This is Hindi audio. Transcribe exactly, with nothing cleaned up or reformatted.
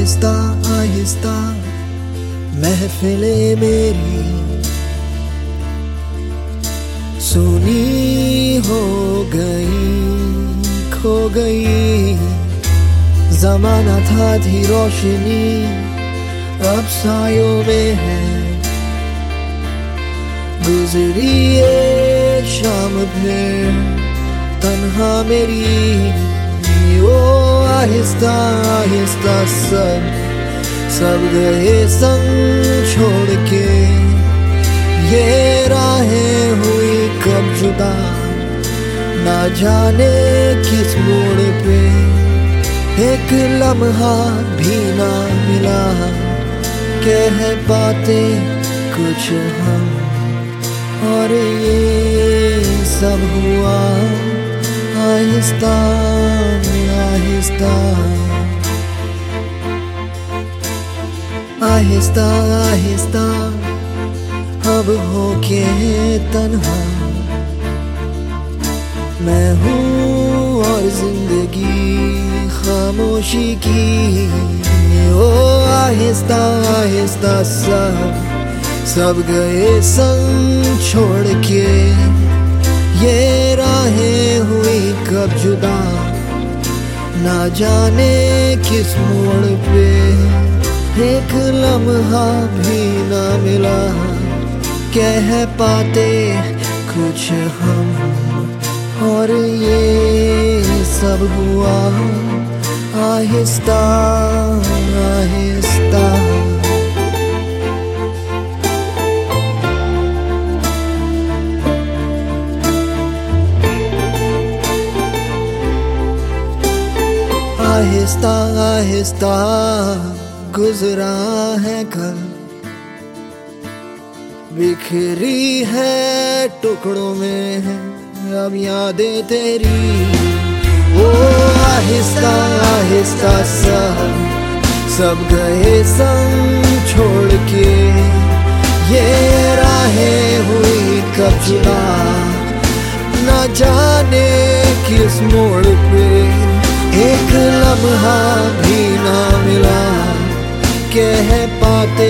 आहिस्ता आहिस्ता महफिले मेरी सुनी हो गई, खो गई। जमाना था थी रोशनी, अब सायों में है। गुजरी ये शाम फिर तन्हा मेरी, ओ आहिस्ता आहिस्ता सब सब गए संग छोड़ के। ये राहें हुई कब जुदा, ना जाने किस मोड़ पे। एक लम्हा भी ना मिला, कह पाते कुछ हम। और ये सब हुआ आहिस्ता आहिस्ता आहिस्ता आहिस्ता। अब हो के तन्हा मैं हूँ और जिंदगी खामोशी की। ओ आहिस्ता आहिस्ता सब सब गए संग छोड़ के। ये राहें हुई कब जुदा, ना जाने किस मोड़ पे। एक लम्हा भी ना मिला, कह पाते कुछ हम। और ये सब हुआ आहिस्ता आहिस्ता। आहिस्ता आहिस्ता गुजरा है कल, बिखरी है टुकड़ों में है अब यादें तेरी। ओ आहिस्ता आहिस्ता सब सब गए संग छोड़ के। ये राहें हुई कब जुदा, ना जाने किस मोड़ पे। एक लम्हा भी ना मिला, कह पाते